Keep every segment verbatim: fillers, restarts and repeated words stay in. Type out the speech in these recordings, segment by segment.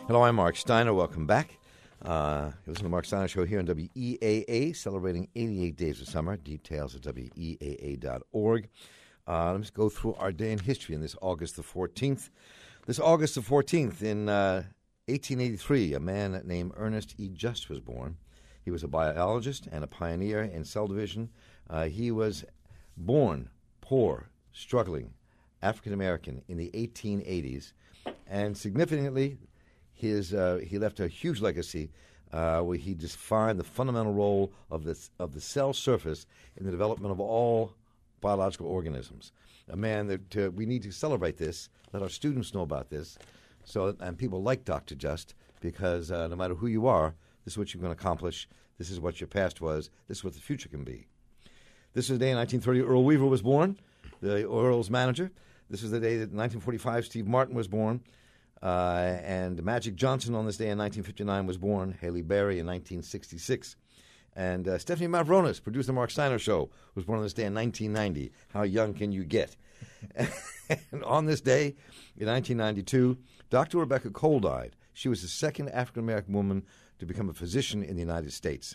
Hello, I'm Mark Steiner. Welcome back. Uh, listen to the Mark Steiner Show here on W E A A, celebrating eighty-eight days of summer. Details at W E A A dot org. Uh, let's go through our day in history on this August the fourteenth. This August the fourteenth in uh, eighteen eighty-three, a man named Ernest E. Just was born. He was a biologist and a pioneer in cell division. Uh, he was born poor, struggling, African-American in the eighteen eighties, and significantly, his uh, he left a huge legacy uh, where he defined the fundamental role of the, of the cell surface in the development of all biological organisms. A man that uh, we need to celebrate this, let our students know about this, so and people like Doctor Just, because uh, no matter who you are, this is what you're going to accomplish, this is what your past was, this is what the future can be. This is the day in nineteen thirty Earl Weaver was born, the Earl's manager. This is the day that in nineteen forty-five Steve Martin was born. Uh, and Magic Johnson on this day in nineteen fifty-nine was born. Haley Berry in nineteen sixty-six. And uh, Stephanie Mavronis, produced the Mark Steiner Show, was born on this day in nineteen ninety. How young can you get? And on this day in nineteen ninety-two, Doctor Rebecca Cole died. She was the second African-American woman to become a physician in the United States.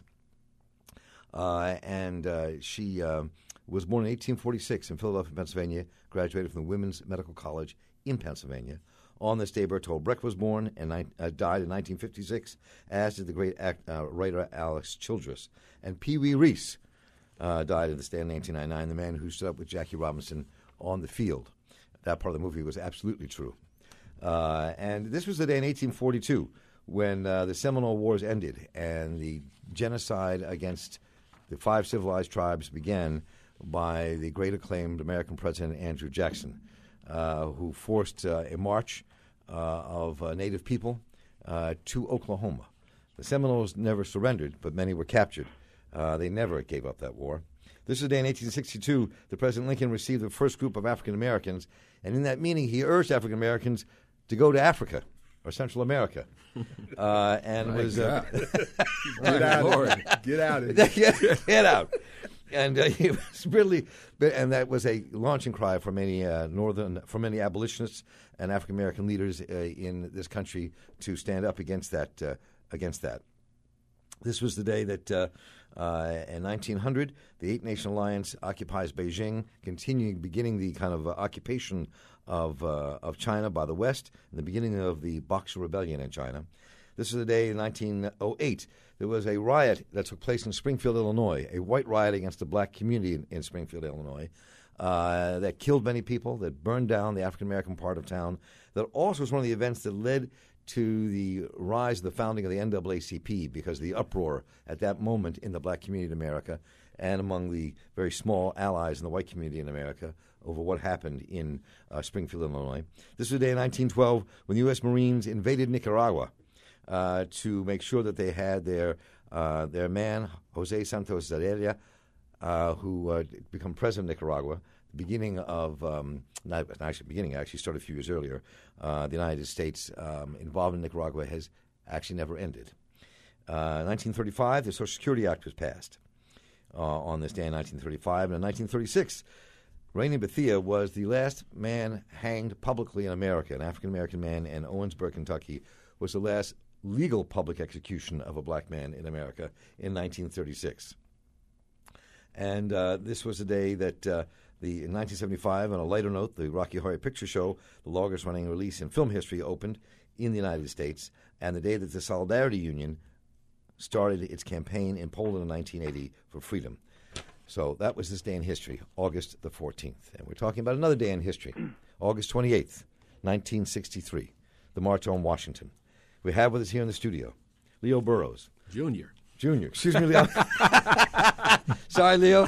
Uh, and uh, she uh, was born in eighteen forty-six in Philadelphia, Pennsylvania, graduated from the Women's Medical College in Pennsylvania. On this day, Bertolt Brecht was born and uh, died in nineteen fifty-six, as did the great act, uh, writer Alex Childress. And Pee Wee Reese uh, died on this day in nineteen ninety-nine, the man who stood up with Jackie Robinson on the field. That part of the movie was absolutely true. Uh, and this was the day in eighteen forty-two when uh, the Seminole Wars ended and the genocide against the five civilized tribes began by the great acclaimed American President Andrew Jackson, uh, who forced uh, a march uh, of uh, Native people uh, to Oklahoma. The Seminoles never surrendered, but many were captured. Uh, they never gave up that war. This is the day in eighteen sixty-two that President Lincoln received the first group of African Americans, and in that meeting he urged African Americans to go to Africa or Central America. Uh, and was uh, get out, Lord. Get out of here. get, get out. And uh, he was really, and that was a launching cry for many uh, northern, for many abolitionists and African American leaders uh, in this country to stand up against that. Uh, against that. This was the day that, uh, uh, in nineteen hundred, the Eight Nation Alliance occupies Beijing, continuing, beginning the kind of uh, occupation of uh, of China by the West, and the beginning of the Boxer Rebellion in China. This is the day in nineteen oh eight. There was a riot that took place in Springfield, Illinois, a white riot against the black community in, in Springfield, Illinois, uh, that killed many people, that burned down the African-American part of town, that also was one of the events that led to the rise of the founding of the N double A C P because of the uproar at that moment in the black community in America and among the very small allies in the white community in America over what happened in uh, Springfield, Illinois. This was the day in nineteen twelve when the U S Marines invaded Nicaragua uh, to make sure that they had their uh, their man, Jose Santos Zerelia, uh, who uh, become president of Nicaragua. Beginning of, um, not actually beginning, actually started a few years earlier, uh, the United States um, involved in Nicaragua has actually never ended. Uh, nineteen thirty-five, the Social Security Act was passed uh, on this day in nineteen thirty-five. And in nineteen thirty-six, Rainey Bethea was the last man hanged publicly in America, an African-American man in Owensboro, Kentucky, was the last legal public execution of a black man in America in nineteen thirty-six. And uh, this was the day that... Uh, The, in nineteen seventy-five, on a lighter note, the Rocky Horror Picture Show, the longest-running release in film history, opened in the United States, and the day that the Solidarity Union started its campaign in Poland in nineteen eighty for freedom. So that was this day in history, August the fourteenth. And we're talking about another day in history, August twenty-eighth, nineteen sixty-three, the March on Washington. We have with us here in the studio Leo Burrows. Junior. Junior. Excuse me, Leo. Sorry, Leo.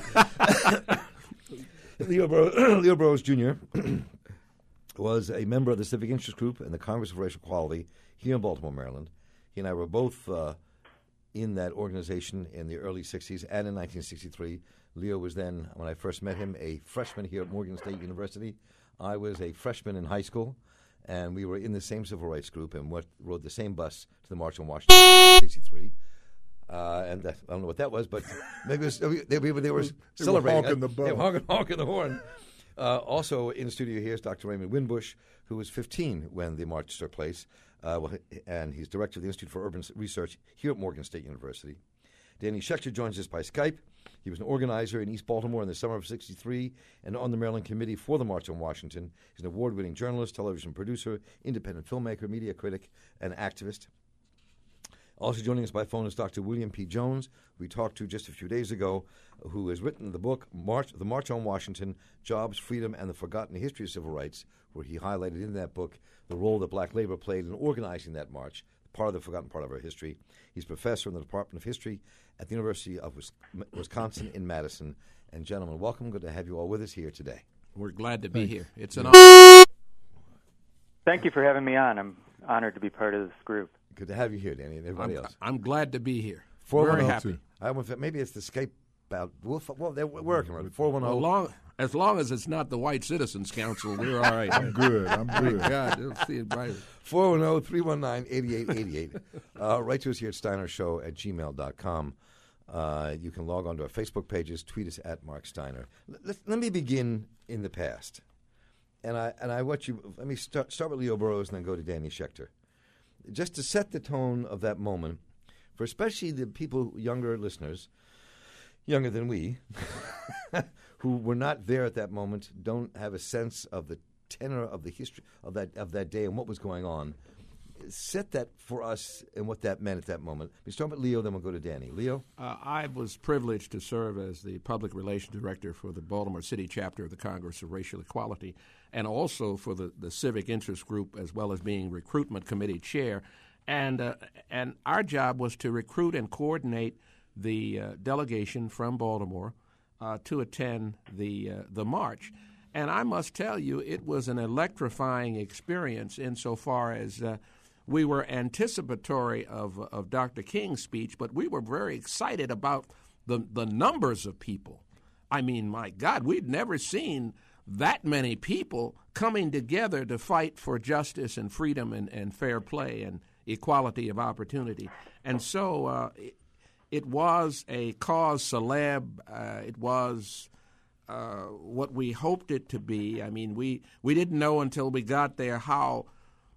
Leo, Bur- Leo Burrows, Junior was a member of the Civic Interest Group and the Congress of Racial Equality here in Baltimore, Maryland. He and I were both uh, in that organization in the early sixties and in nineteen sixty-three. Leo was then, when I first met him, a freshman here at Morgan State University. I was a freshman in high school, and we were in the same civil rights group and went, rode the same bus to the March on Washington in sixty-three. Uh, and that, I don't know what that was, but maybe it was, they, they, they were they celebrating. Were honking the they were honking, honking the horn. Uh, also in the studio here is Doctor Raymond Winbush, who was fifteen when the march took place. uh, well, and he's director of the Institute for Urban Research here at Morgan State University. Danny Schechter joins us by Skype. He was an organizer in East Baltimore in the summer of sixty-three and on the Maryland Committee for the March on Washington. He's an award-winning journalist, television producer, independent filmmaker, media critic, and activist. Also joining us by phone is Doctor William P. Jones, who we talked to just a few days ago, who has written the book March, The March on Washington, Jobs, Freedom, and the Forgotten History of Civil Rights, where he highlighted in that book the role that black labor played in organizing that march, part of the forgotten part of our history. He's professor in the Department of History at the University of Wisconsin in Madison. And gentlemen, welcome. Good to have you all with us here today. We're glad to be here. It's an honor. Thank you for having me on. I'm honored to be part of this group. Good to have you here, Danny, and everybody I'm, else. I'm glad to be here. Very happy. I went, maybe it's the Skype out. Well, well they're working on it. four one zero. Well, long, as long as it's not the White Citizens Council, we're all right. I'm good. I'm good. God, it'll see it brighter. four one zero, three one nine, eight eight eight eight. uh, write to us here at steiner show at gmail dot com. Uh, you can log on to our Facebook pages, tweet us at Mark Steiner. Let, let me begin in the past. And I and I want you, let me start, start with Leo Burrows and then go to Danny Schechter. Just to set the tone of that moment, for especially the people, younger listeners, younger than we, who were not there at that moment, don't have a sense of the tenor of the history of that of that day and what was going on. Set that for us and what that meant at that moment. We start with Leo, then we'll go to Danny. Leo? Uh, I was privileged to serve as the public relations director for the Baltimore City chapter of the Congress of Racial Equality, and also for the, the civic interest group, as well as being recruitment committee chair. And uh, and our job was to recruit and coordinate the uh, delegation from Baltimore uh, to attend the uh, the march. And I must tell you, it was an electrifying experience insofar as uh, we were anticipatory of of Doctor King's speech, but we were very excited about the the numbers of people. I mean, my God, we'd never seen that many people coming together to fight for justice and freedom and, and fair play and equality of opportunity. And so uh, it, it was a cause célèbre. Uh, it was uh, what we hoped it to be. I mean, we, we didn't know until we got there how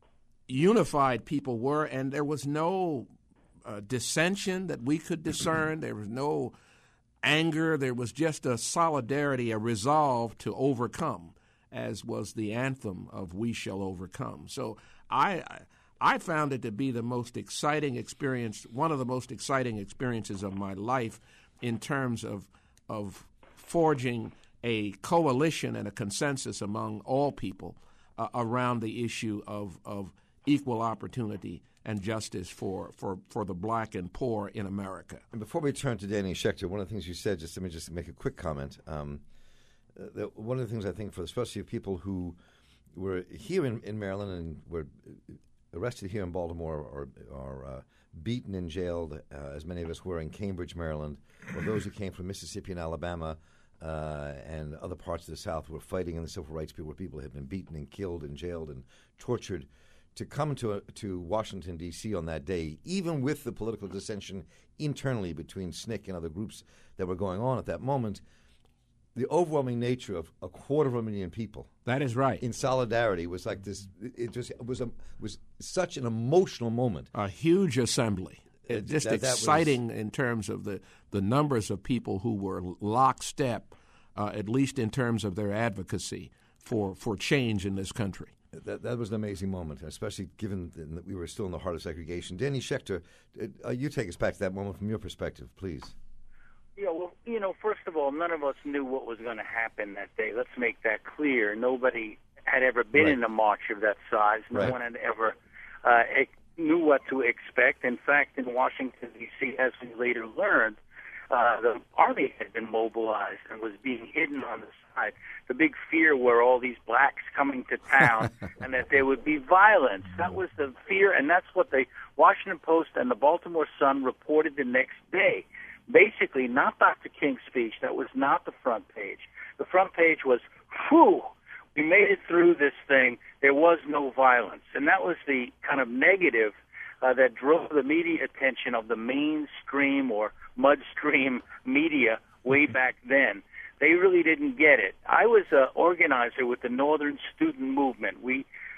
unified people were, and there was no uh, dissension that we could discern. There was no anger. There was just a solidarity, a resolve to overcome, as was the anthem of We Shall Overcome. So I I found it to be the most exciting experience, one of the most exciting experiences of my life in terms of of forging a coalition and a consensus among all people uh, around the issue of, of equal opportunity and justice for, for, for the black and poor in America. And before we turn to Danny Schechter, one of the things you said, just let me just make a quick comment. Um, uh, one of the things I think, for especially people who were here in, in Maryland and were arrested here in Baltimore or, or uh, beaten and jailed, uh, as many of us were in Cambridge, Maryland, or those who came from Mississippi and Alabama uh, and other parts of the South who were fighting in the civil rights people, where people had been beaten and killed and jailed and tortured, to come to uh, to Washington, D C on that day, even with the political dissension internally between S N C C and other groups that were going on at that moment, the overwhelming nature of a quarter of a million people. That is right. In solidarity was like this. It just it was a was such an emotional moment. A huge assembly. It, just that, that exciting was, in terms of the, the numbers of people who were lockstep, uh, at least in terms of their advocacy for, for change in this country. That that was an amazing moment, especially given that we were still in the heart of segregation. Danny Schechter, uh, you take us back to that moment from your perspective, please. Yeah, well, you know, first of all, none of us knew what was going to happen that day. Let's make that clear. Nobody had ever been right. in a march of that size. No right. one had ever uh, knew what to expect. In fact, in Washington, D C, as we later learned, uh, the Army had been mobilized and was being hidden on the side. The big fear were all these blacks coming to town and that there would be violence. That was the fear, and that's what the Washington Post and the Baltimore Sun reported the next day. Basically, not Doctor King's speech. That was not the front page. The front page was, whew, we made it through this thing. There was no violence. And that was the kind of negative uh, that drove the media attention of the mainstream or mudstream media way back then. They really didn't get it. I was an organizer with the Northern Student Movement. We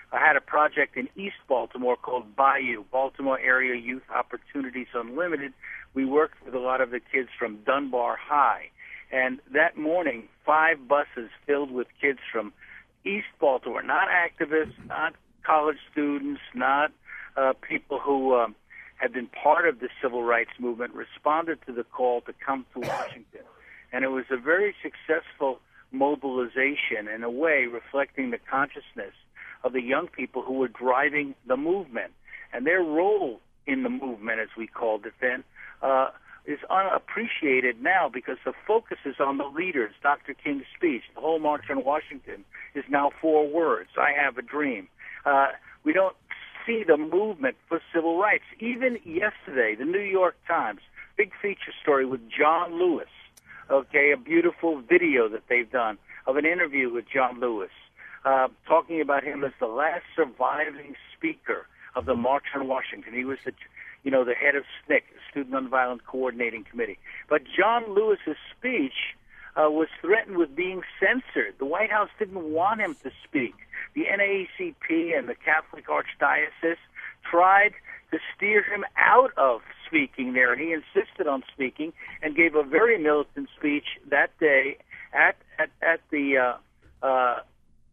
I had a project in East Baltimore called Bayou, Baltimore Area Youth Opportunities Unlimited. We worked with a lot of the kids from Dunbar High. And that morning, five buses filled with kids from East Baltimore, not activists, not college students, not uh, people who um, had been part of the civil rights movement, responded to the call to come to Washington. And it was a very successful mobilization, in a way reflecting the consciousness of the young people who were driving the movement. And their role in the movement, as we called it then, uh, is unappreciated now because the focus is on the leaders. Doctor King's speech, the whole March on Washington, is now four words: I have a dream. Uh, we don't see the movement for civil rights. Even yesterday, the New York Times, big feature story with John Lewis, okay, a beautiful video that they've done of an interview with John Lewis, uh, talking about him as the last surviving speaker of the March on Washington. He was the, you know, the head of S N C C, the Student Nonviolent Coordinating Committee. But John Lewis's speech uh, was threatened with being censored. The White House didn't want him to speak. The N double A C P and the Catholic Archdiocese tried to steer him out of speaking there. He insisted on speaking and gave a very militant speech that day at at, at the uh, uh,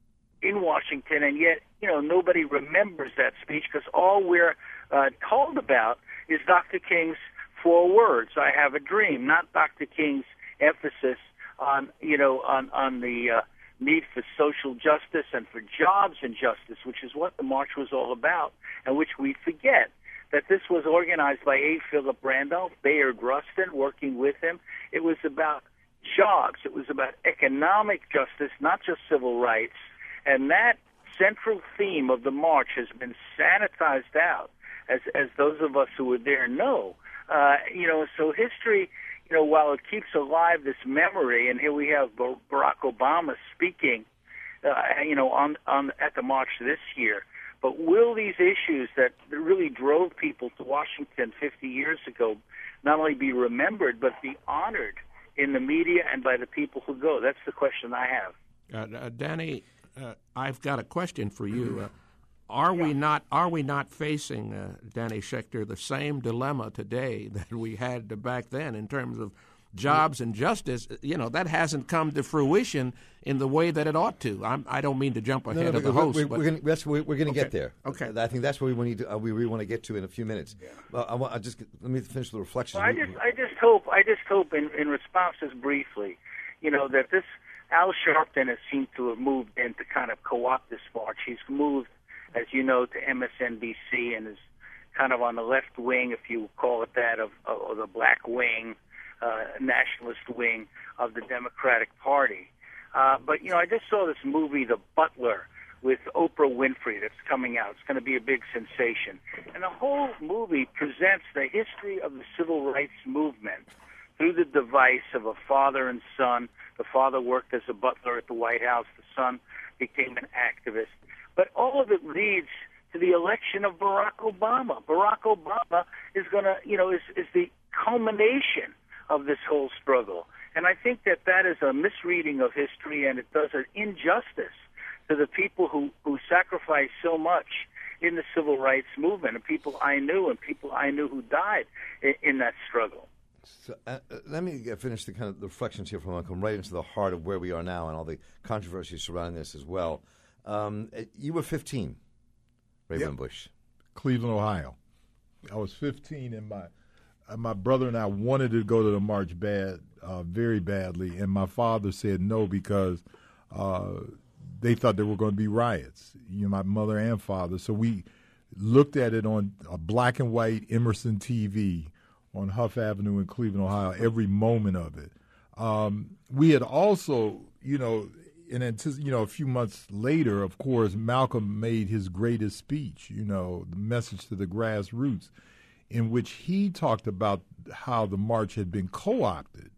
in Washington, and yet, you know, nobody remembers that speech because all we're uh, told about is Doctor King's four words: "I have a dream," not Doctor King's emphasis on, you know, on on the uh, need for social justice and for jobs and justice, which is what the march was all about, and which we forget. That this was organized by A. Philip Randolph, Bayard Rustin, working with him. It was about jobs. It was about economic justice, not just civil rights. And that central theme of the march has been sanitized out, as as those of us who were there know. Uh, you know, so history, you know, while it keeps alive this memory, and here we have Barack Obama speaking, uh, you know, on on at the march this year. But will these issues that really drove people to Washington fifty years ago not only be remembered, but be honored in the media and by the people who go? That's the question I have. Uh, uh, Danny, uh, I've got a question for you. Uh, are yeah. we not are we not facing, uh, Danny Schechter, the same dilemma today that we had back then in terms of jobs and justice? You know, that hasn't come to fruition in the way that it ought to. I'm, I don't mean to jump ahead no, no, of the we're, host. We're, but we're going we're, we're to okay. get there. Okay. I think that's where we need to, uh, we really want to get to in a few minutes. Yeah. Uh, I want I just let me finish the reflection. Well, I just I just hope I just hope in, in response just briefly, you know, that this Al Sharpton has seemed to have moved in to kind of co-opt this march. He's moved, as you know, to M S N B C and is kind of on the left wing, if you call it that, of, of, of the black wing. Uh, nationalist wing of the Democratic Party. Uh, but, you know, I just saw this movie, The Butler, with Oprah Winfrey that's coming out. It's going to be a big sensation. And the whole movie presents the history of the civil rights movement through the device of a father and son. The father worked as a butler at the White House. The son became an activist. But all of it leads to the election of Barack Obama. Barack Obama is going to, you know, is, is the culmination of this whole struggle. And I think that that is a misreading of history, and it does an injustice to the people who, who sacrificed so much in the civil rights movement, and people I knew and people I knew who died in, in that struggle. So, uh, let me finish the kind of the reflections here from I'll come right into the heart of where we are now and all the controversies surrounding this as well. Um, you were fifteen, Raymond yep. Bush. Cleveland, Ohio. I was fifteen, and my my brother and I wanted to go to the march bad, uh, very badly, and my father said no because uh, they thought there were going to be riots, you know, my mother and father. So we looked at it on a black and white Emerson T V on Huff Avenue in Cleveland, Ohio, every moment of it. Um, we had also, you know, in antici- you know, a few months later, of course, Malcolm made his greatest speech, you know, the message to the grassroots, in which he talked about how the march had been co-opted.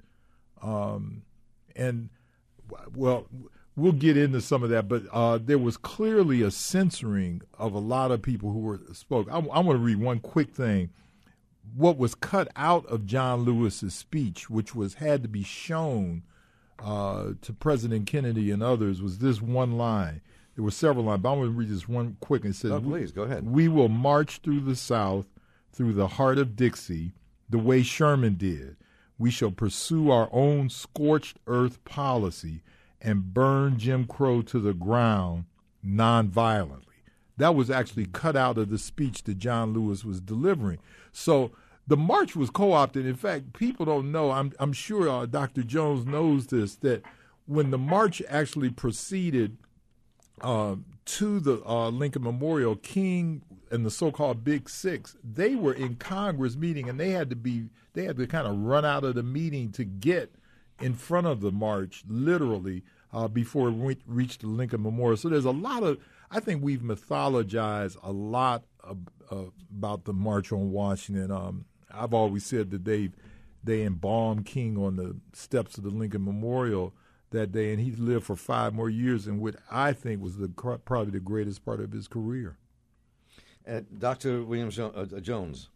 Um, and, well, we'll get into some of that, but uh, there was clearly a censoring of a lot of people who were spoke. I, I want to read one quick thing. What was cut out of John Lewis's speech, which was had to be shown uh, to President Kennedy and others, was this one line. there were several lines, but I'm going to read this one quick. And it says, oh, please, go ahead. We will march through the South, through the heart of Dixie, the way Sherman did. We shall pursue our own scorched earth policy and burn Jim Crow to the ground nonviolently. That was actually cut out of the speech that John Lewis was delivering. So the march was co-opted. In fact, people don't know, I'm, I'm sure uh, Doctor Jones knows this, that when the march actually proceeded uh, to the uh, Lincoln Memorial, King and the so-called Big Six, they were in Congress meeting, and they had to be they had to kind of run out of the meeting to get in front of the march, literally, uh, before it re- reached the Lincoln Memorial. So there's a lot of, I think we've mythologized a lot of, uh, about the March on Washington. Um, I've always said that they they embalmed King on the steps of the Lincoln Memorial that day, and he lived for five more years in what I think was the probably the greatest part of his career. Uh, Doctor William jo- uh, Jones.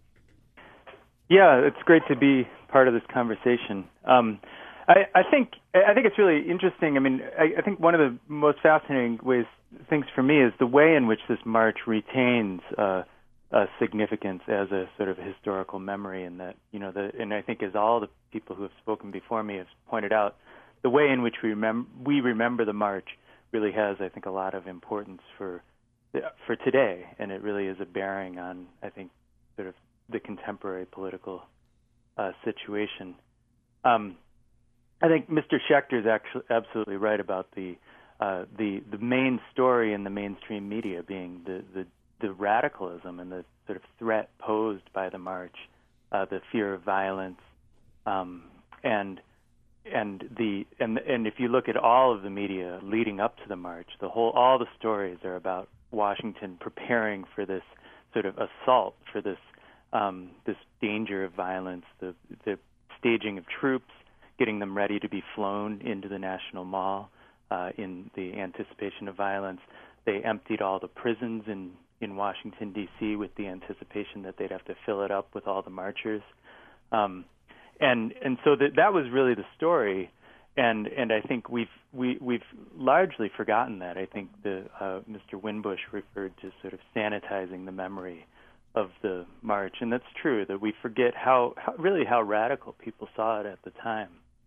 Yeah, it's great to be part of this conversation. Um, I, I think I think it's really interesting. I mean, I, I think one of the most fascinating ways things for me is the way in which this march retains uh, uh, significance as a sort of historical memory, and that you know, the, and I think as all the people who have spoken before me have pointed out, the way in which we remember we remember the march really has, I think, a lot of importance for for today, and it really is a bearing on, I think, sort of the contemporary political uh, situation. Um, I think Mister Schechter is actually absolutely right about the uh, the the main story in the mainstream media being the, the, the radicalism and the sort of threat posed by the march, uh, the fear of violence, um, and and the and and if you look at all of the media leading up to the march, the whole all the stories are about Washington preparing for this sort of assault, for this um, this danger of violence, the the staging of troops, getting them ready to be flown into the National Mall uh, in the anticipation of violence. They emptied all the prisons in, in Washington, D C with the anticipation that they'd have to fill it up with all the marchers. Um, and and so that that was really the story. And and I think we've we, we've largely forgotten that. I think the uh, Mister Winbush referred to sort of sanitizing the memory of the march, and that's true. That we forget how, how really how radical people saw it at the time.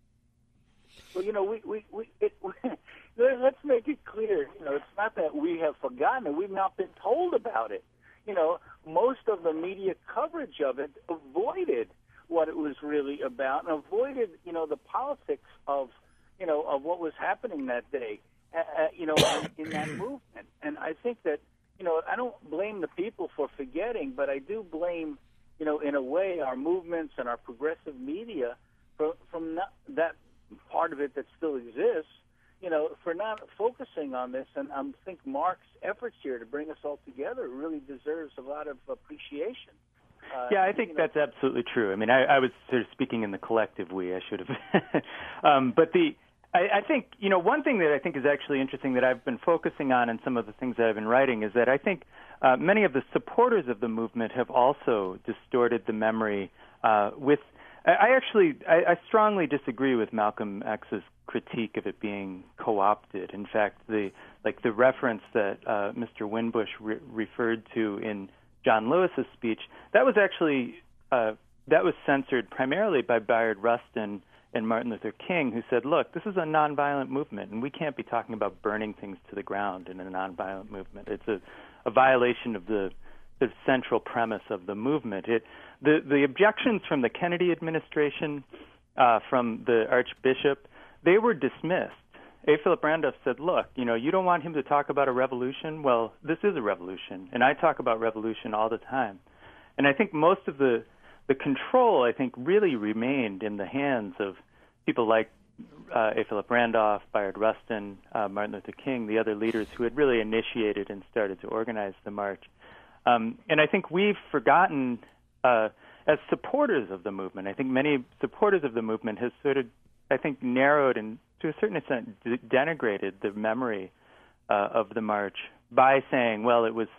Well, you know, we we, we, it, we let's make it clear. You know, it's not that we have forgotten it; we've not been told about it. You know, most of the media coverage of it avoided what it was really about, and avoided, you know, the politics of, you know, of what was happening that day, uh, you know, in, in that movement. And I think that, you know, I don't blame the people for forgetting, but I do blame, you know, in a way, our movements and our progressive media for, from not, that part of it that still exists, you know, for not focusing on this. And I think Mark's efforts here to bring us all together really deserves a lot of appreciation. Uh, yeah, I think you know, that's absolutely true. I mean, I, I was sort of speaking in the collective we. I should have. um, but the, I, I think, you know, one thing that I think is actually interesting that I've been focusing on in some of the things that I've been writing is that I think uh, many of the supporters of the movement have also distorted the memory uh, with. I, I actually, I, I strongly disagree with Malcolm X's critique of it being co-opted. In fact, the like the reference that uh, Mister Winbush re- referred to in John Lewis's speech, that was actually uh, that was censored primarily by Bayard Rustin and Martin Luther King, who said, "Look, this is a nonviolent movement, and we can't be talking about burning things to the ground in a nonviolent movement. It's a, a violation of the, the central premise of the movement." It the the objections from the Kennedy administration, uh, from the Archbishop, they were dismissed. A. Philip Randolph said, look, you know, you don't want him to talk about a revolution? Well, this is a revolution, and I talk about revolution all the time. And I think most of the the control, I think, really remained in the hands of people like uh, A. Philip Randolph, Bayard Rustin, uh, Martin Luther King, the other leaders who had really initiated and started to organize the march. Um, and I think we've forgotten, uh, as supporters of the movement, I think many supporters of the movement has sort of, I think, narrowed and to a certain extent de- denigrated the memory uh, of the march by saying, well, it was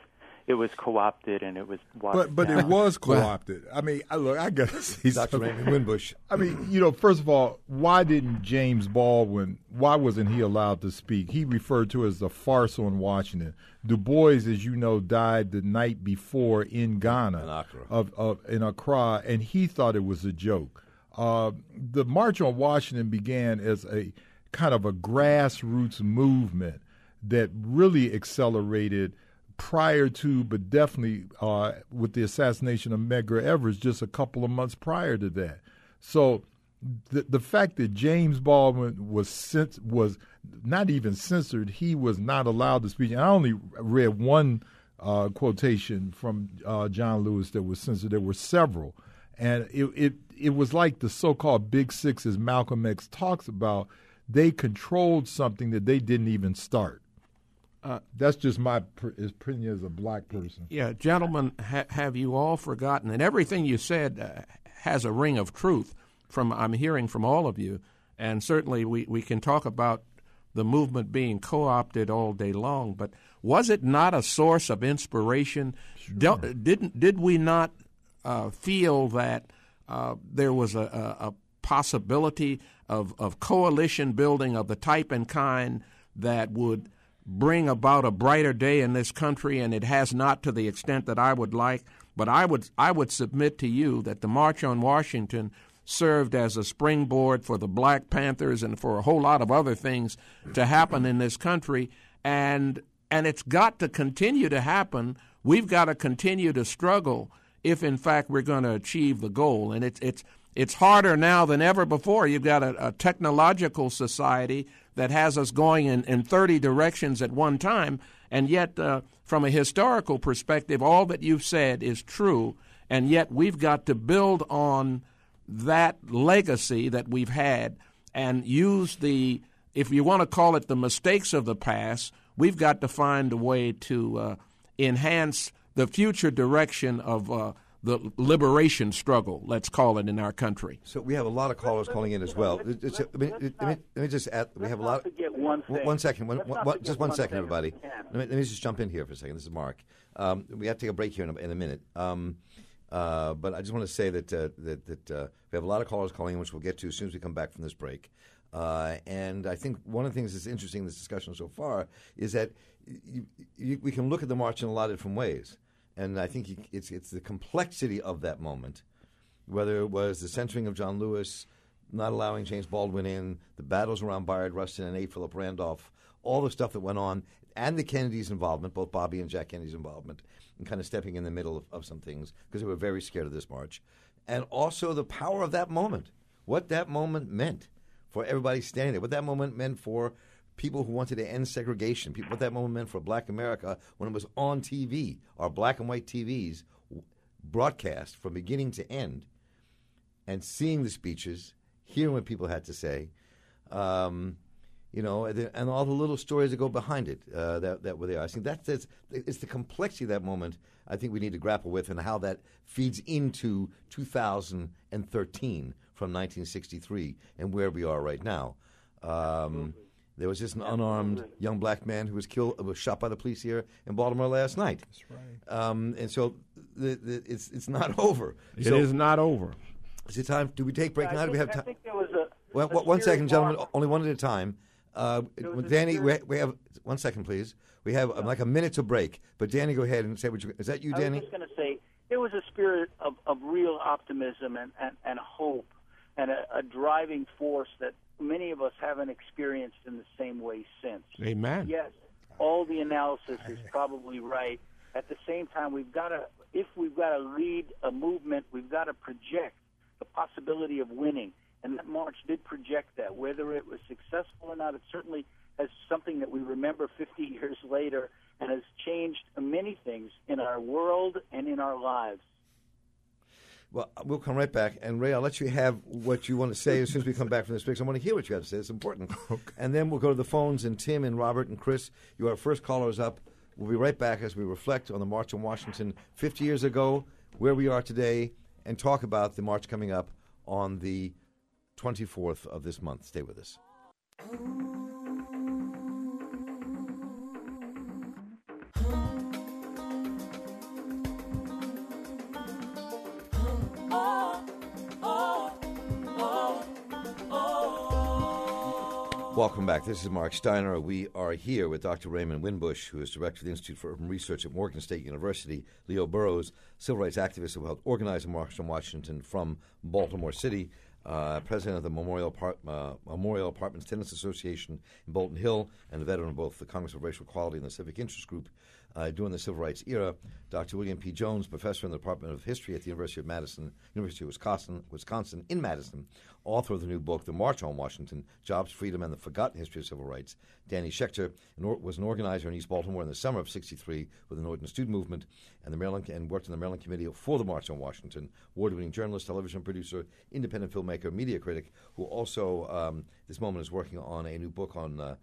it was co-opted and it was But but down. it was co-opted. I mean, I, look, I got to see Doctor something. Raymond Winbush. I mean, you know, first of all, why didn't James Baldwin, why wasn't he allowed to speak? He referred to it as a farce on Washington. Du Bois, as you know, died the night before in Ghana, In Accra. Of, of, in Accra, and he thought it was a joke. Uh, the March on Washington began as a kind of a grassroots movement that really accelerated prior to, but definitely uh, with the assassination of Medgar Evers just a couple of months prior to that. So the the fact that James Baldwin was cens- was not even censored, he was not allowed to speak. And I only read one uh, quotation from uh, John Lewis that was censored. There were several. And it, it, it was like the so-called Big Six, as Malcolm X talks about. They controlled something that they didn't even start. Uh, That's just my opinion as a black person. Yeah, gentlemen, ha- have you all forgotten? And everything you said uh, has a ring of truth from I'm hearing from all of you. And certainly we, we can talk about the movement being co-opted all day long. But was it not a source of inspiration? Sure. Del- didn't did we not uh, feel that uh, there was a, a, a possibility of, of coalition building of the type and kind that would bring about a brighter day in this country? And it has not to the extent that I would like. But I would I would submit to you that the March on Washington served as a springboard for the Black Panthers and for a whole lot of other things to happen in this country. And and it's got to continue to happen. We've got to continue to struggle if, in fact, we're going to achieve the goal. And it's it's it's harder now than ever before. You've got a, a technological society that has us going in, in thirty directions at one time. And yet, uh, from a historical perspective, all that you've said is true. And yet we've got to build on that legacy that we've had and use the, if you want to call it the mistakes of the past, we've got to find a way to uh, enhance the future direction of uh, the liberation struggle, let's call it, in our country. So we have a lot of callers calling in as well. It's, it's, I mean, it, let, me, let me just add, we have a lot. One, one second, one, one, one, just one, one second, thing. everybody. Let me, let me just jump in here for a second. This is Mark. Um, we have to take a break here in a, in a minute. Um, uh, but I just want to say that uh, that, that uh, we have a lot of callers calling in, which we'll get to as soon as we come back from this break. Uh, and I think one of the things that's interesting in this discussion so far is that you, you, we can look at the march in a lot of different ways. And I think it's it's the complexity of that moment, whether it was the censoring of John Lewis, not allowing James Baldwin in, the battles around Bayard Rustin and A. Philip Randolph, all the stuff that went on, and the Kennedys' involvement, both Bobby and Jack Kennedy's involvement, and kind of stepping in the middle of, of some things because they were very scared of this march. And also the power of that moment, what that moment meant for everybody standing there, what that moment meant for people who wanted to end segregation, people, what that moment meant for Black America when it was on T V, our black and white T Vs broadcast from beginning to end, and seeing the speeches, hearing what people had to say, um, you know, and all the little stories that go behind it uh, that, that were there. I think that's, that's it's the complexity of that moment I think we need to grapple with, and how that feeds into two thousand thirteen from nineteen sixty-three and where we are right now. Um, There was just an unarmed young black man who was killed, was shot by the police here in Baltimore last night. That's right. Um, and so the, the, it's it's not over. It so, is not over. Is it time? Do we take break Yeah, now? I Do we think- have I time? think there was a, Well, a one second, spirit gentlemen. walk. Only one at a time. Uh, There was a Danny, we, spirit- we have one second, please. We have um, like a minute to break. But Danny, go ahead and say what you. Is that you, I Danny? was just going to say there was a spirit of, of real optimism and, and, and hope and a, a driving force that many of us haven't experienced in the same way since. Amen. Yes, all the analysis is probably right. At the same time, we've got to, if we've got to lead a movement, we've got to project the possibility of winning. And that march did project that. Whether it was successful or not, it certainly has something that we remember fifty years later and has changed many things in our world and in our lives. Well, we'll come right back. And, Ray, I'll let you have what you want to say as soon as we come back from this break. I want to hear what you have to say. It's important. Okay. And then we'll go to the phones, and Tim and Robert and Chris, you are our first callers up. We'll be right back as we reflect on the March on Washington fifty years ago, where we are today, and talk about the march coming up on the twenty-fourth of this month. Stay with us. Welcome back. This is Mark Steiner. We are here with Doctor Raymond Winbush, who is director of the Institute for Urban Research at Morgan State University, Leo Burrows, civil rights activist who helped organize a march on Washington from Baltimore City, uh, president of the Memorial, Apart- uh, Memorial Apartments Tenants Association in Bolton Hill, and a veteran of both the Congress of Racial Equality and the Civic Interest Group uh, during the Civil Rights era. Doctor William P. Jones, professor in the Department of History at the University of Madison, University of Wisconsin, Wisconsin in Madison, author of the new book, The March on Washington, Jobs, Freedom, and the Forgotten History of Civil Rights. Danny Schechter an or- was an organizer in East Baltimore in the summer of sixty-three with the Northern Student Movement and the Maryland and worked in the Maryland Committee for the March on Washington. Award-winning journalist, television producer, independent filmmaker, media critic, who also, um, this moment, is working on a new book on uh,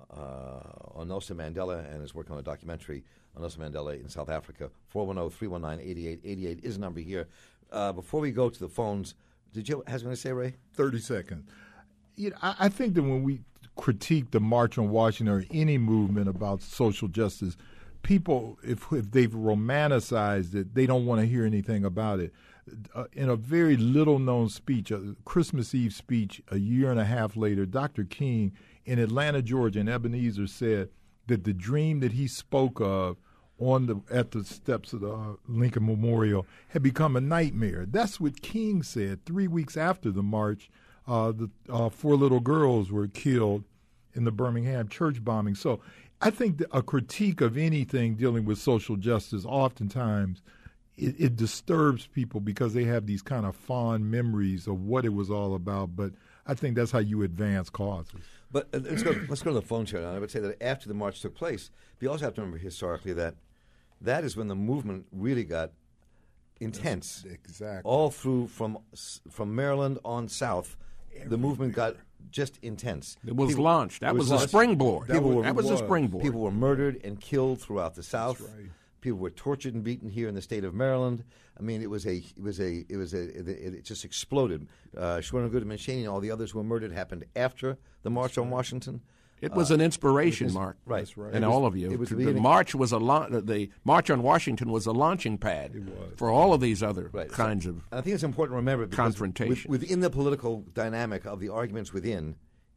uh, on Nelson Mandela and is working on a documentary on Nelson Mandela in South Africa. four one zero, three one nine, eight eight eight eight is a number here. Uh, before we go to the phones, did you have something to say, Ray? thirty seconds. You know, I, I think that when we critique the March on Washington or any movement about social justice, people, if, if they've romanticized it, they don't want to hear anything about it. Uh, in a very little-known speech, a Christmas Eve speech a year and a half later, Doctor King in Atlanta, Georgia, in Ebenezer said that the dream that he spoke of on the at the steps of the Lincoln Memorial had become a nightmare. That's what King said three weeks after the march. Uh, the uh, four little girls were killed in the Birmingham church bombing. So I think that a critique of anything dealing with social justice oftentimes it, it disturbs people because they have these kind of fond memories of what it was all about. But I think that's how you advance causes. But uh, let's, go, let's go to the phone here. And I would say that after the march took place, we also have to remember historically that that is when the movement really got intense. Exactly. All through from from Maryland on south, Everywhere. The movement got just intense. It was people, launched. That was, was a springboard. That, was, were, that was a springboard. People were murdered and killed throughout the South. That's right. People were tortured and beaten here in the state of Maryland. I mean, it was a, it was a, it was a, it, it just exploded. Uh, Schwerner Goodman Cheney and all the others who were murdered happened after the March on Washington. It was an inspiration, was, Mark, right? right. And was, all of you. It was the, the march was a la- the March on Washington was a launching pad for all of these other right. kinds so, of. I think it's important to remember because confrontation with, within the political dynamic of the arguments within,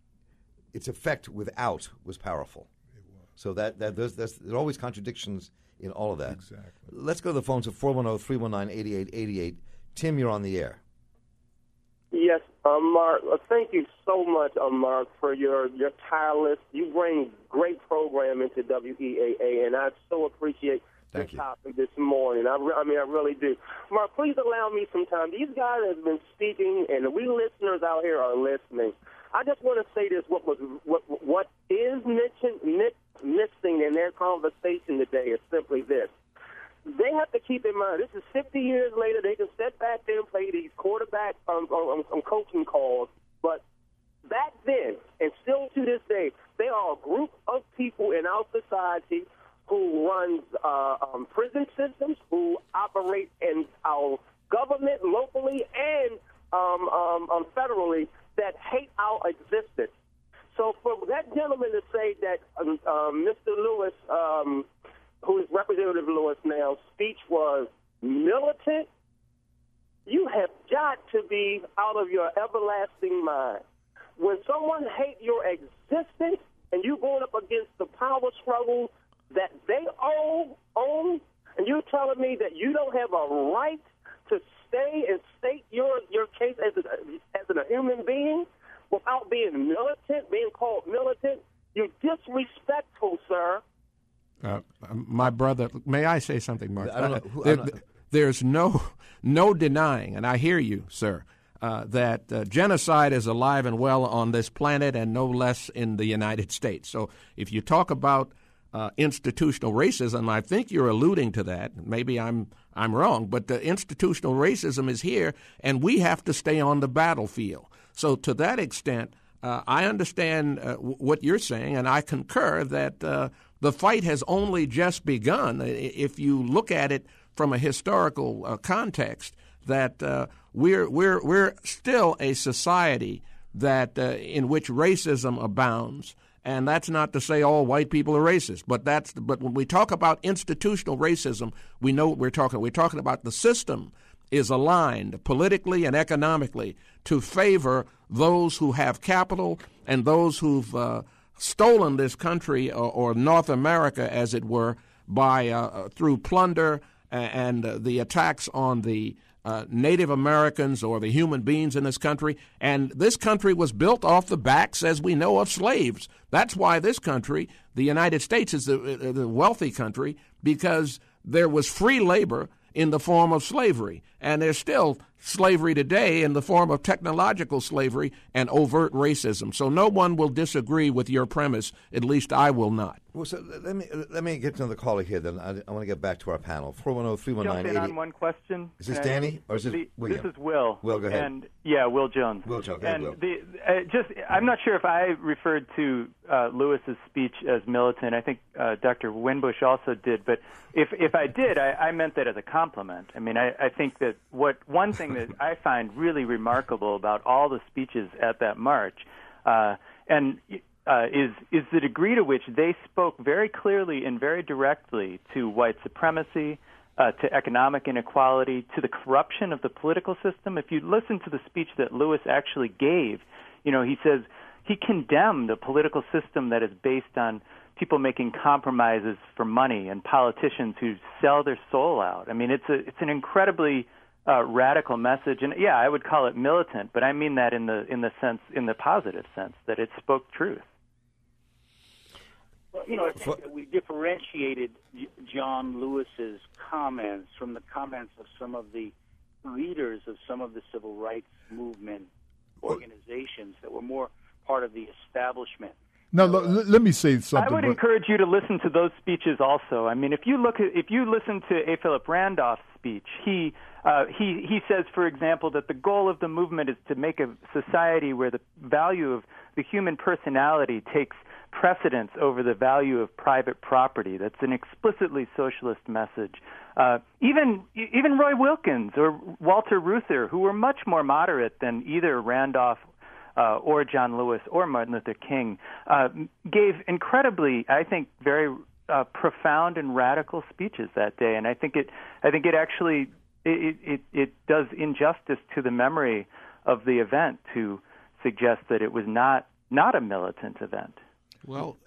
its effect without was powerful. It was. So that that there's, there's, there's always contradictions in all of that. Exactly. Let's go to the phones at four one zero, three one nine, eight eight eight eight. Tim, you're on the air. Yes, uh, Mark, uh, thank you so much, uh, Mark, for your, your tireless, you bring great programming to W E A A, and I so appreciate Thank the you. topic this morning. I, re- I mean, I really do. Mark, please allow me some time. These guys have been speaking, and we listeners out here are listening. I just want to say this, what was what what is mentioned, missing in their conversation today is simply this. They have to keep in mind, this is fifty years later, they can step back there and play these quarterback um, um, um, coaching calls, but back then, and still to this day, there are a group of people in our society who runs uh, um, prison systems, who operate in our government locally and um, um, um, federally that hate our existence. So for that gentleman to say that um, um, Mister Lewis, um, who is Representative Lewis now, speech was militant, you have got to be out of your everlasting mind. When someone hates your existence and you're going up against the power struggle that they own, own, and you're telling me that you don't have a right to stay and state your, your case as a, as a human being without being militant, being called militant, you're disrespectful, sir. Uh, my brother, may I say something, Mark? I don't know. Who, there, I'm not, there's no no denying, and I hear you, sir, uh, that uh, genocide is alive and well on this planet, and no less in the United States. So if you talk about uh, institutional racism, I think you're alluding to that. Maybe I'm I'm wrong, but the institutional racism is here, and we have to stay on the battlefield. So to that extent, uh, I understand uh, w- what you're saying, and I concur that uh, the fight has only just begun. If you look at it from a historical uh, context, that uh, we're we're we're still a society that uh, in which racism abounds, and that's not to say all white people are racist, but that's but when we talk about institutional racism, we know what we're talking. We're talking about the system is aligned politically and economically to favor those who have capital and those who've uh, stolen this country or, or North America, as it were, by uh, through plunder and uh, the attacks on the uh, Native Americans or the human beings in this country. And this country was built off the backs, as we know, of slaves. That's why this country, the United States, is the, the wealthy country, because there was free labor in the form of slavery. And there's still slavery today in the form of technological slavery and overt racism. So no one will disagree with your premise, at least I will not. Well, so let me let me get to another caller here, then. I, I want to get back to our panel. four one zero, three one nine, eight Jump eight. in on one question. Is this Can I- Danny or is this the, William? This is Will. Will, go ahead. And yeah, Will Jones. Will Jones, go ahead, And Will. the uh, just, I'm not sure if I referred to uh, Lewis's speech as militant. I think uh, Doctor Winbush also did. But if if I did, I, I meant that as a compliment. I mean, I, I think that what one thing that I find really remarkable about all the speeches at that march, uh, and uh, is is the degree to which they spoke very clearly and very directly to white supremacy, uh, to economic inequality, to the corruption of the political system. If you listen to the speech that Lewis actually gave, you know, he says he condemned a political system that is based on people making compromises for money and politicians who sell their soul out. I mean, it's a it's an incredibly uh, radical message, and yeah, I would call it militant, but I mean that in the in the sense in the positive sense that it spoke truth. Well, you know, I think that we differentiated J- John Lewis's comments from the comments of some of the leaders of some of the civil rights movement organizations that were more part of the establishment. Now, l- l- let me say something. I would but- encourage you to listen to those speeches also. I mean, if you look at, if you listen to A. Philip Randolph's speech, he uh, he he says, for example, that the goal of the movement is to make a society where the value of the human personality takes precedence over the value of private property. That's an explicitly socialist message. Uh, even even Roy Wilkins or Walter Reuther, who were much more moderate than either Randolph Uh, or John Lewis or Martin Luther King, uh, gave incredibly, I think, very uh, profound and radical speeches that day. And I think it, I think it actually, it, it, it does injustice to the memory of the event to suggest that it was not not a militant event. Well,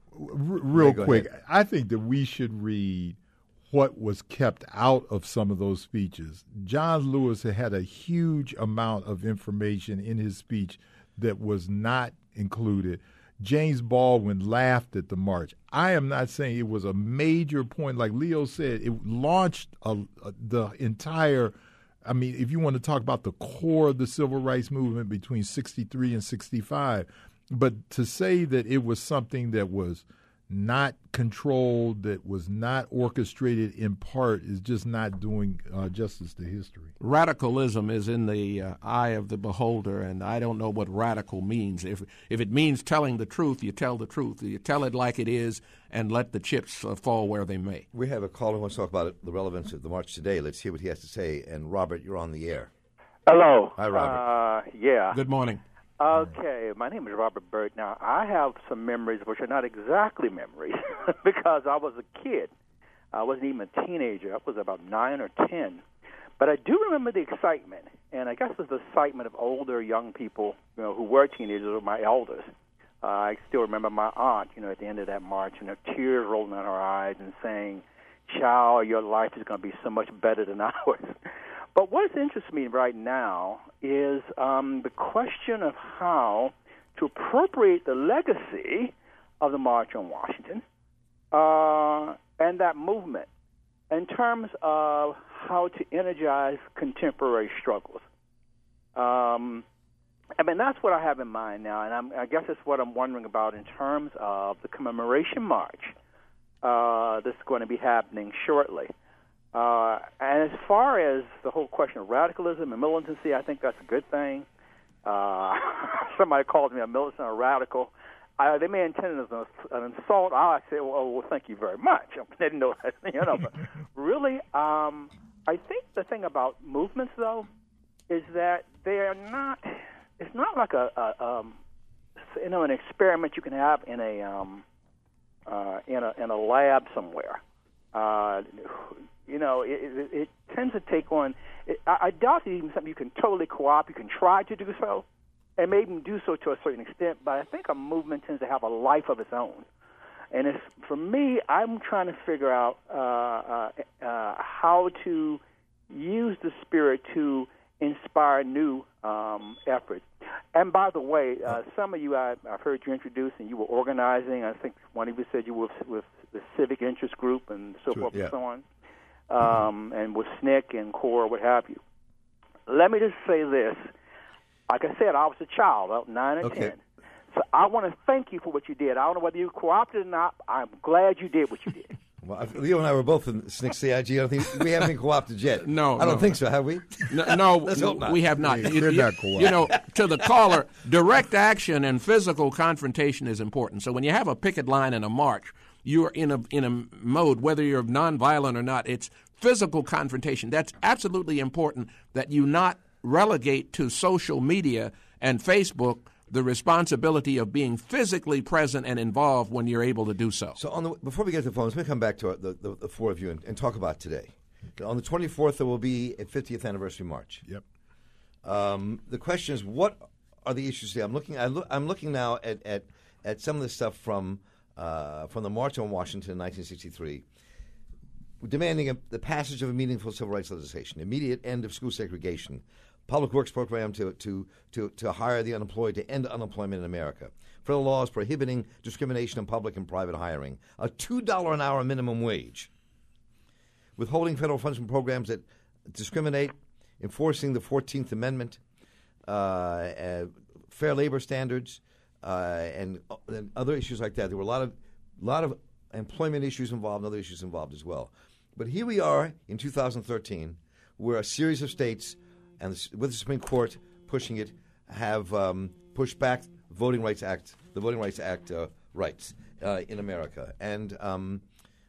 R- real go quick, ahead. I think that we should read what was kept out of some of those speeches. John Lewis had a huge amount of information in his speech that was not included. James Baldwin laughed at the march. I am not saying it was a major point. Like Leo said, it launched a, a, the entire, I mean, if you want to talk about the core of the civil rights movement between sixty-three and sixty-five, but to say that it was something that was not controlled, that was not orchestrated in part, is just not doing uh, justice to history. radicalism is in the uh, eye of the beholder, and I don't know what radical means. If if it means telling the truth, you tell the truth. You tell it like it is and let the chips uh, fall where they may. We have a caller who wants to talk about it, the relevance of the march today. Let's hear what he has to say. And Robert, you're on the air. Hello. Hi, Robert. Uh, yeah. Good morning. Okay, my name is Robert Burt. Now, I have some memories which are not exactly memories because I was a kid. I wasn't even a teenager. I was about nine or ten. But I do remember the excitement, and I guess it was the excitement of older young people, you know, who were teenagers or my elders. Uh, I still remember my aunt, you know, at the end of that march, and her tears rolling down her eyes and saying, "Child, your life is going to be so much better than ours." But what interests me right now is um, the question of how to appropriate the legacy of the March on Washington uh, and that movement in terms of how to energize contemporary struggles. Um, I mean, that's what I have in mind now, and I'm, I guess that's what I'm wondering about in terms of the commemoration march uh, that's going to be happening shortly. Uh, and as far as the whole question of radicalism and militancy, I think that's a good thing. Uh, somebody called me a militant or radical. I, they may intend it as an, an insult. I say, well, well, thank you very much. I didn't know that, you know. But really, um, I think the thing about movements, though, is that they are not. It's not like a, a um, you know, an experiment you can have in a um, uh, in a in a lab somewhere. Uh, You know, it, it, it tends to take on. It, I, I doubt it's even something you can totally co-opt. You can try to do so, and maybe do so to a certain extent. But I think a movement tends to have a life of its own. And it's, for me, I'm trying to figure out uh, uh, uh, how to use the spirit to inspire new um, efforts. And by the way, uh, some of you I, I've heard you introduce, and you were organizing. I think one of you said you were with, with the Civic Interest Group and so Sure, forth yeah. and so on, um, and with S N C C and CORE, what have you. Let me just say this. Like I said, I was a child, about nine or Okay. ten. So I want to thank you for what you did. I don't know whether you co-opted or not. I'm glad you did what you did. Well, I- Leo and I were both in S N C C I G. I don't think we haven't been co-opted yet. No, I don't no. think so. Have we? No, no, Let's hope not. we have not. They're You- not you, co-op. you know, to the caller, direct action and physical confrontation is important. So when you have a picket line and a march, you're in a in a mode, whether you're nonviolent or not, it's physical confrontation. That's absolutely important that you not relegate to social media and Facebook the responsibility of being physically present and involved when you're able to do so. So on the, before we get to the phones, let me come back to our, the, the, the four of you and, and talk about today. On the twenty-fourth, there will be a fiftieth anniversary march. Yep. Um, the question is, what are the issues today? I'm looking. I look, I'm looking now at, at, at some of the stuff from uh, from the March on Washington in nineteen sixty-three, demanding a, the passage of a meaningful civil rights legislation, immediate end of school segregation, public works program to to to, to hire the unemployed, to end unemployment in America, federal laws prohibiting discrimination in public and private hiring, a two dollar an hour minimum wage, withholding federal funds from programs that discriminate, enforcing the fourteenth Amendment, uh, uh, fair labor standards, uh, and, uh, and other issues like that. There were a lot of lot of employment issues involved and other issues involved as well. But here we are in two thousand thirteen, where a series of states, and the, with the Supreme Court pushing it, have um, pushed back Voting Rights Act, the Voting Rights Act uh, rights uh, in America, and um,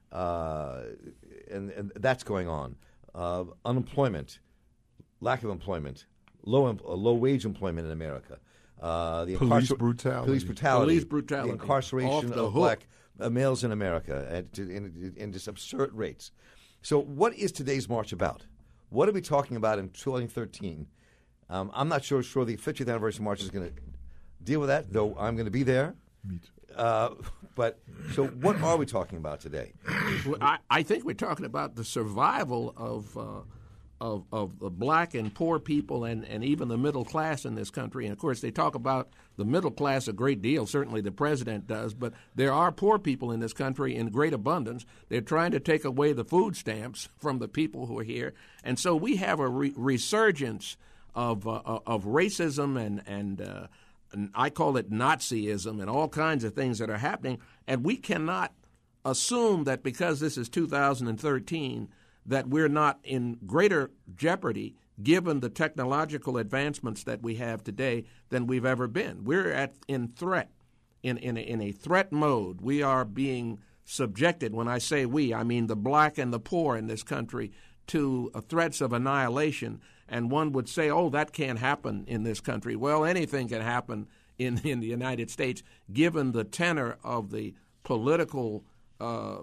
uh, and, and that's going on. Uh, unemployment, lack of employment, low em- uh, low wage employment in America. Uh, the Police incarcer- brutality. police brutality, Police brutality. the incarceration Off the of hook. black uh, males in America at in, in just absurd rates. So, what is today's march about? What are we talking about in twenty thirteen? Um, I'm not sure. Sure, the fiftieth anniversary march is going to deal with that, though. I'm going to be there. Me too. Uh, but so, what are we talking about today? Well, I, I think we're talking about the survival of uh, of of the black and poor people and, and even the middle class in this country. And of course, they talk about the middle class a great deal. Certainly, the president does. But there are poor people in this country in great abundance. They're trying to take away the food stamps from the people who are here, and so we have a re- resurgence of uh, of racism and and. Uh, and I call it Nazism and all kinds of things that are happening, and we cannot assume that because this is two thousand thirteen that we're not in greater jeopardy given the technological advancements that we have today than we've ever been. We're at in threat, in in a, in a threat mode. We are being subjected, when I say we, I mean the black and the poor in this country, to uh, threats of annihilation. And one would say, oh, that can't happen in this country. Well, anything can happen in, in the United States, given the tenor of the political, uh,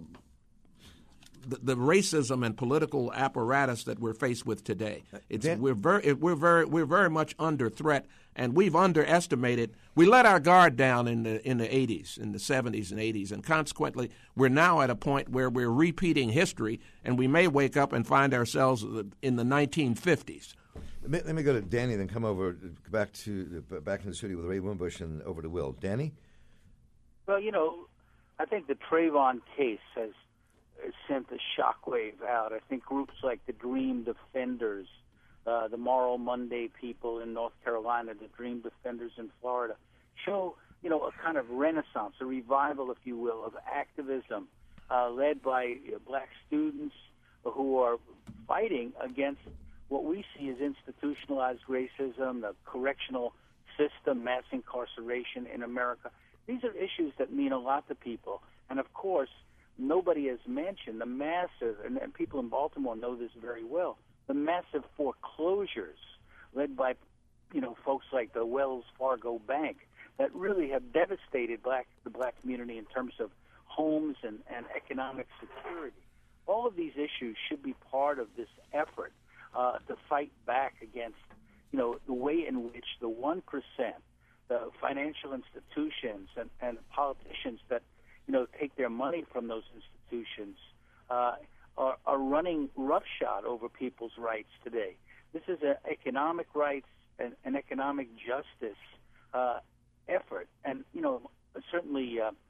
the, the racism and political apparatus that we're faced with today. It's Dan- we're very we're very we're very much under threat, and we've underestimated. We let our guard down in the in the eighties, in the seventies and eighties, and consequently, we're now at a point where we're repeating history, and we may wake up and find ourselves in the nineteen fifties. Let me, let me go to Danny, then come over back to back in the studio with Ray Wimbush and over to Will. Danny? Well, you know, I think the Trayvon case has, has sent a shockwave out. I think groups like the Dream Defenders, uh, the Moral Monday people in North Carolina, the Dream Defenders in Florida, show, you know, a kind of renaissance, a revival, if you will, of activism uh, led by uh, black students who are fighting against what we see as institutionalized racism, the correctional system, mass incarceration in America. These are issues that mean a lot to people. And, of course, nobody has mentioned the massive, and, and people in Baltimore know this very well, the massive foreclosures led by, you know, folks like the Wells Fargo Bank that really have devastated black the black community in terms of homes and, and economic security. all of these issues should be part of this effort uh, to fight back against, you know, the way in which the one percent, the financial institutions and, and politicians that, you know, take their money from those institutions uh, are, are running roughshod over people's rights today. This is an economic rights and an economic justice uh, effort. And, you know, certainly uh,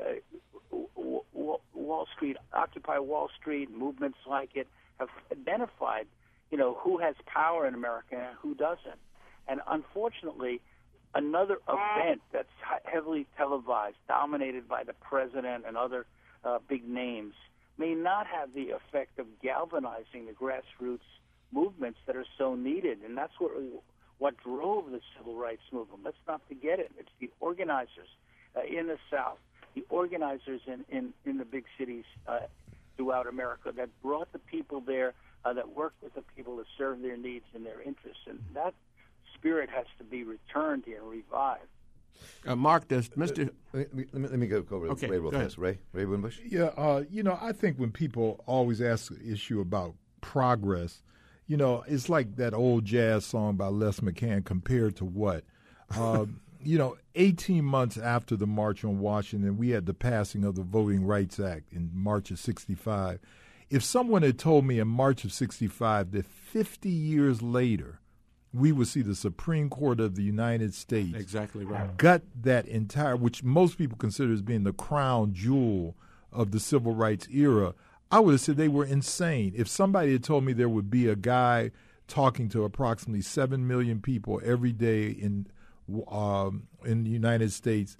uh, Wall Street, Occupy Wall Street, movements like it have identified, you know, who has power in America and who doesn't. And unfortunately, another event that's heavily televised, dominated by the president and other uh, big names, may not have the effect of galvanizing the grassroots movements that are so needed. And that's what what drove the civil rights movement. Let's not forget it. It's the organizers uh, in the South, the organizers in, in, in the big cities uh, throughout America that brought the people there, uh, that worked with the people to serve their needs and their interests. And that spirit has to be returned here and revived. Uh, Mark, does Mister Uh, let, me, let me go over okay, Ray real go fast. Ray, Ray Winbush? Yeah, uh, you know, I think when people always ask the issue about progress, you know, it's like that old jazz song by Les McCann, compared to what? Uh, you know, eighteen months after the March on Washington, we had the passing of the Voting Rights Act in March of sixty-five. If someone had told me in March of sixty-five that fifty years later we would see the Supreme Court of the United States exactly right. gut that entire, which most people consider as being the crown jewel of the civil rights era, I would have said they were insane. If somebody had told me there would be a guy talking to approximately seven million people every day in um, in the United States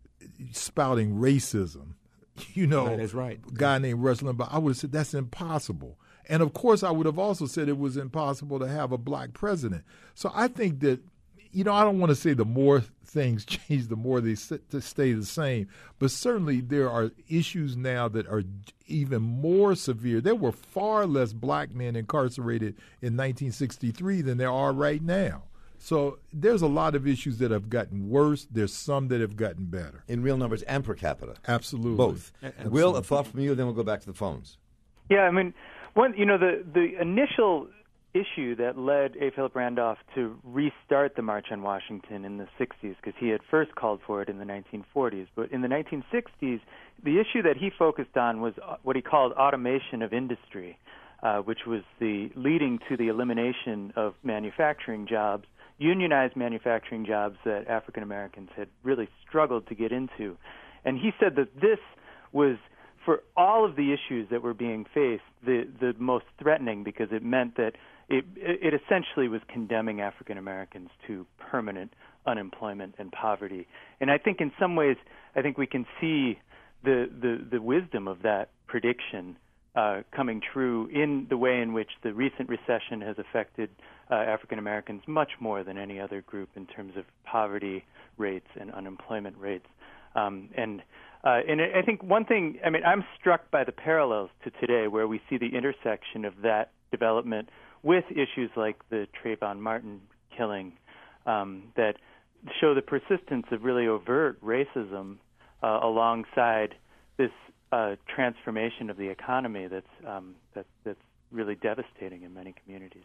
spouting racism, you know, that is right. a guy named Rush Limbaugh, I would have said that's impossible. And, of course, I would have also said it was impossible to have a black president. So I think that, you know, I don't want to say the more things change, the more they stay the same. But certainly there are issues now that are even more severe. There were far less black men incarcerated in nineteen sixty-three than there are right now. So there's a lot of issues that have gotten worse. There's some that have gotten better. In real numbers and per capita. Absolutely. Both. Absolutely. Will, a thought from you, then we'll go back to the phones. Yeah, I mean, one, you know, the, the initial issue that led A. Philip Randolph to restart the March on Washington in the sixties, because he had first called for it in the nineteen forties, but in the nineteen sixties, the issue that he focused on was what he called automation of industry, uh, which was the leading to the elimination of manufacturing jobs, unionized manufacturing jobs that African Americans had really struggled to get into. And he said that this was, for all of the issues that were being faced, the, the most threatening, because it meant that it, it essentially was condemning African Americans to permanent unemployment and poverty. And I think in some ways, I think we can see the, the, the wisdom of that prediction uh, coming true in the way in which the recent recession has affected uh, African Americans much more than any other group in terms of poverty rates and unemployment rates. Um, and Uh, and I think one thing, I mean, I'm struck by the parallels to today, where we see the intersection of that development with issues like the Trayvon Martin killing um, that show the persistence of really overt racism uh, alongside this uh, transformation of the economy that's um, that, that's really devastating in many communities.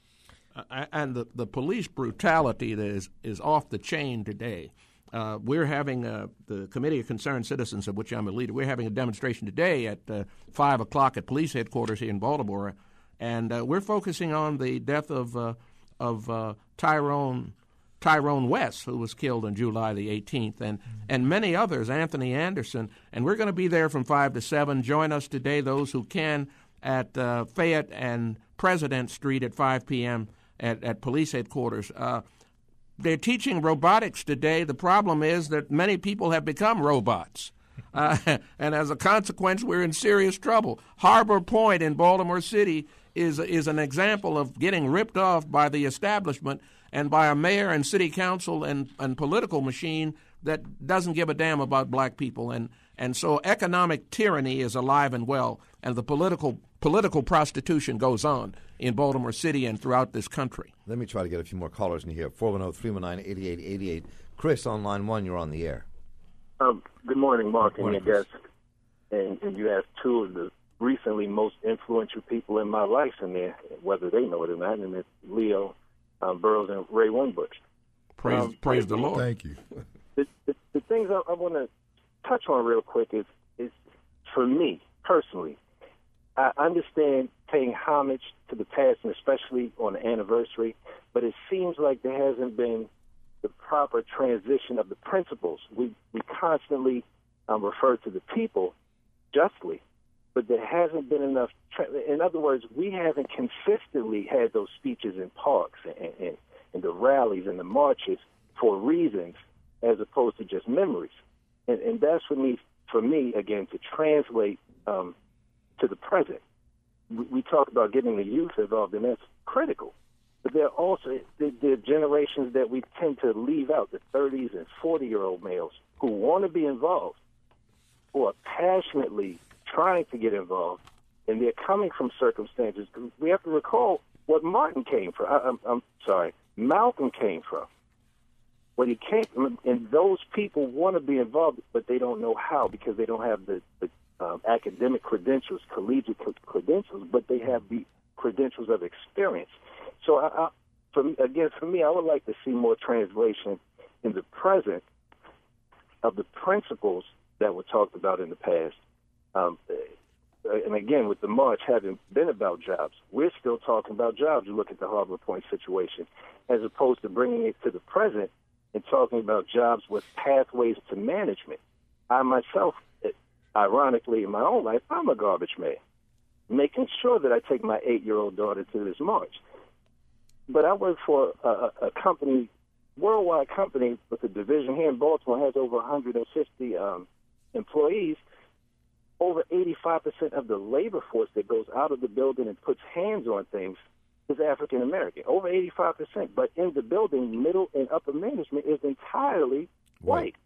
Uh, and the, the police brutality that is, is off the chain today. Uh, we're having uh, the Committee of Concerned Citizens, of which I'm a leader. We're having a demonstration today at uh, five o'clock at police headquarters here in Baltimore, and uh, we're focusing on the death of uh, of uh, Tyrone Tyrone West, who was killed on July the eighteenth, and and many others, Anthony Anderson. And we're going to be there from five to seven. Join us today, those who can, at uh, Fayette and President Street at five p.m. at, at police headquarters. Uh, They're teaching robotics today. The problem is that many people have become robots. Uh, and as a consequence, we're in serious trouble. Harbor Point in Baltimore City is is an example of getting ripped off by the establishment and by a mayor and city council and, and political machine that doesn't give a damn about black people. And, and so economic tyranny is alive and well, and the political political prostitution goes on in Baltimore City and throughout this country. Let me try to get a few more callers in here. four one zero, three one nine, eight eight eight eight. Chris on line one, you're on the air. Um, good morning, Mark, Good morning, and your guest. And, and you asked two of the recently most influential people in my life in there, whether they know it or not, and it's Leo um, Burroughs and Ray Winbush. Praise, um, praise the Lord. Thank you. The, the, the things I, I want to touch on real quick is, is, for me personally, I understand paying homage to the past, and especially on the anniversary, but it seems like there hasn't been the proper transition of the principles. We we constantly um, refer to the people justly, but there hasn't been enough. Tra- in other words, we haven't consistently had those speeches in parks and, and, and the rallies and the marches for reasons as opposed to just memories. And, and that's for me, for me, again, to translate um, to the present. We, we talk about getting the youth involved, and that's critical. But there are also the, the generations that we tend to leave out, the thirties and forty-year-old males who want to be involved, who are passionately trying to get involved, and they're coming from circumstances. We have to recall what Martin came from. I, I'm, I'm sorry, Malcolm came from. What he came from, and those people want to be involved, but they don't know how because they don't have the, the um, academic credentials, collegiate credentials, but they have the credentials of experience. So, I, I, for me, again, for me, I would like to see more translation in the present of the principles that were talked about in the past. Um, and again, with the march having been about jobs, we're still talking about jobs. You look at the Harbor Point situation, as opposed to bringing it to the present and talking about jobs with pathways to management. I myself, ironically, in my own life, I'm a garbage man, making sure that I take my eight-year-old daughter to this march. But I work for a, a company, worldwide company with a division here in Baltimore, has over one hundred fifty um, employees. Over eighty-five percent of the labor force that goes out of the building and puts hands on things is African American. Over eighty-five percent. But in the building, middle and upper management is entirely white. Right.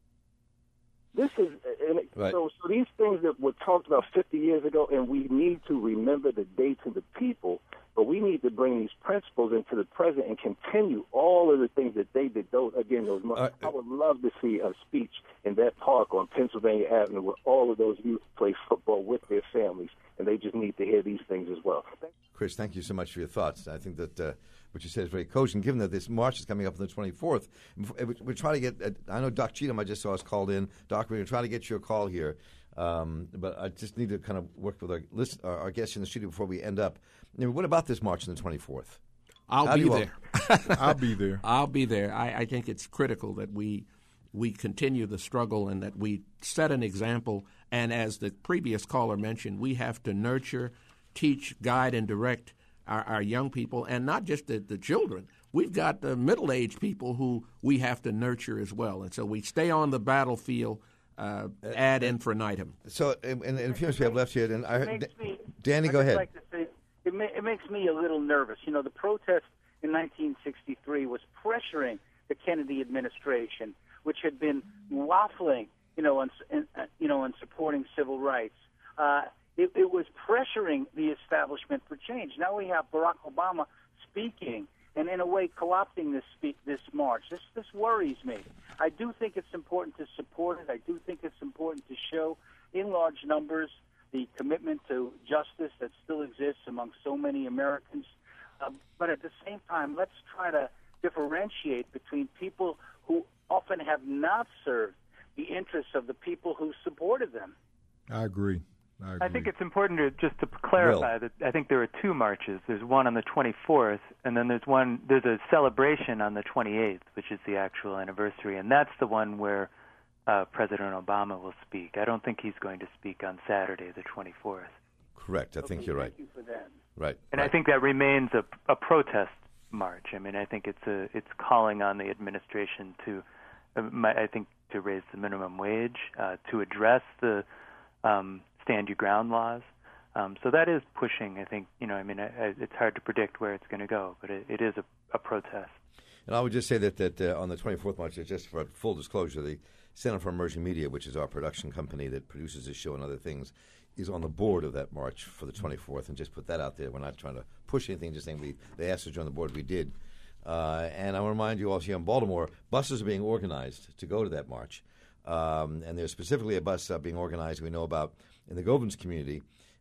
This is and it, right. so. So these things that were talked about fifty years ago, and we need to remember the dates and the people. But we need to bring these principles into the present and continue all of the things that they did. Those again, those. Uh, I would love to see a speech in that park on Pennsylvania Avenue where all of those youth play football with their families, and they just need to hear these things as well. Chris, thank you so much for your thoughts. I think that uh, what you said is very cogent, given that this march is coming up on the twenty-fourth. We're trying to get, uh, I know Doc Cheatham, I just saw us called in. Doc, we're trying to get your call here, um, but I just need to kind of work with our, list, our, our guests in the studio before we end up. I mean, what about this march on the twenty-fourth? I'll How be do you there. all- I'll be there. I'll be there. I, I think it's critical that we we continue the struggle and that we set an example. And as the previous caller mentioned, we have to nurture, teach, guide, and direct our, our young people, and not just the, the children. We've got the middle-aged people who we have to nurture as well. And so we stay on the battlefield uh, ad infinitum. So, in, in, in a few minutes we have left here, and I heard, makes me, Danny, I'd go just ahead. like to say, it, ma- it makes me a little nervous. You know, the protest in nineteen sixty-three was pressuring the Kennedy administration, which had been waffling, you know, on, in, uh, you know, in supporting civil rights. Uh, it, it was pressuring the establishment for change. Now we have Barack Obama speaking and, in a way, co-opting this speak, this march. This this worries me. I do think it's important to support it. I do think it's important to show in large numbers the commitment to justice that still exists among so many Americans. Uh, but at the same time, let's try to differentiate between people who often have not served the interests of the people who supported them. I agree. I, agree. I think it's important to just to clarify Will. that I think there are two marches. There's one on the twenty-fourth, and then there's one. There's a celebration on the twenty-eighth, which is the actual anniversary, and that's the one where uh, President Obama will speak. I don't think he's going to speak on Saturday, the twenty-fourth. Correct. I think Okay, you're right. Thank you for that. Right. And right. I think that remains a, a protest march. I mean, I think it's a it's calling on the administration to, uh, my, I think, to raise the minimum wage, uh, to address the um, stand your ground laws. Um, so that is pushing. I think, you know, I mean, I, I, it's hard to predict where it's going to go, but it, it is a, a protest. And I would just say that that uh, on the twenty-fourth march, just for full disclosure, the Center for Emerging Media, which is our production company that produces this show and other things, is on the board of that march for the twenty-fourth. And just put that out there. We're not trying to push anything, just saying we they asked us to join the board. We did. Uh, and I want to remind you also here in Baltimore, buses are being organized to go to that march. Um, and there's specifically a bus uh, being organized we know about in the Govans community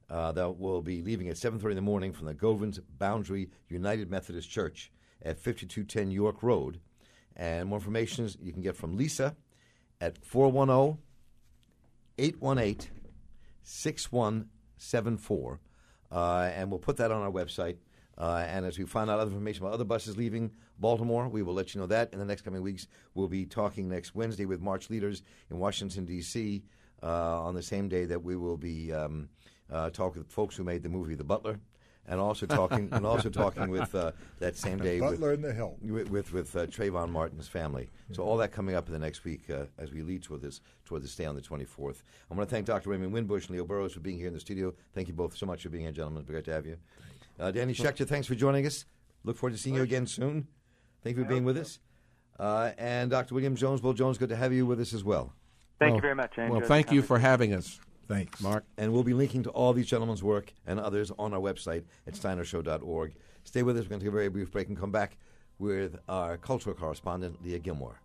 uh, that will be leaving at seven thirty in the morning from the Govans Boundary United Methodist Church at fifty-two ten York Road. And more information you can get from Lisa at four one zero, eight one eight, six one seven four. Uh, and we'll put that on our website. Uh, and as we find out other information about other buses leaving Baltimore, we will let you know that in the next coming weeks. We'll be talking next Wednesday with March leaders in Washington, D C, uh, on the same day that we will be um, uh, talking with folks who made the movie The Butler, and also talking and also talking with uh, that same day Butler with, and the Help. with with, with uh, Trayvon Martin's family. So all that coming up in the next week uh, as we lead toward this toward this day on the twenty-fourth. I want to thank Doctor Raymond Winbush and Leo Burrows for being here in the studio. Thank you both so much for being here, gentlemen. It's great to have you. Uh, Danny Schechter, thanks for joining us. Look forward to seeing you again soon. Thank you for being with us. Uh, and Doctor William Jones, Bill Jones, good to have you with us as well. Thank well, you very much. I well, enjoyed thank the you for having us. Thanks, Mark. And we'll be linking to all these gentlemen's work and others on our website at steiner show dot org. Stay with us. We're going to take a very brief break and come back with our cultural correspondent, Leah Gilmore.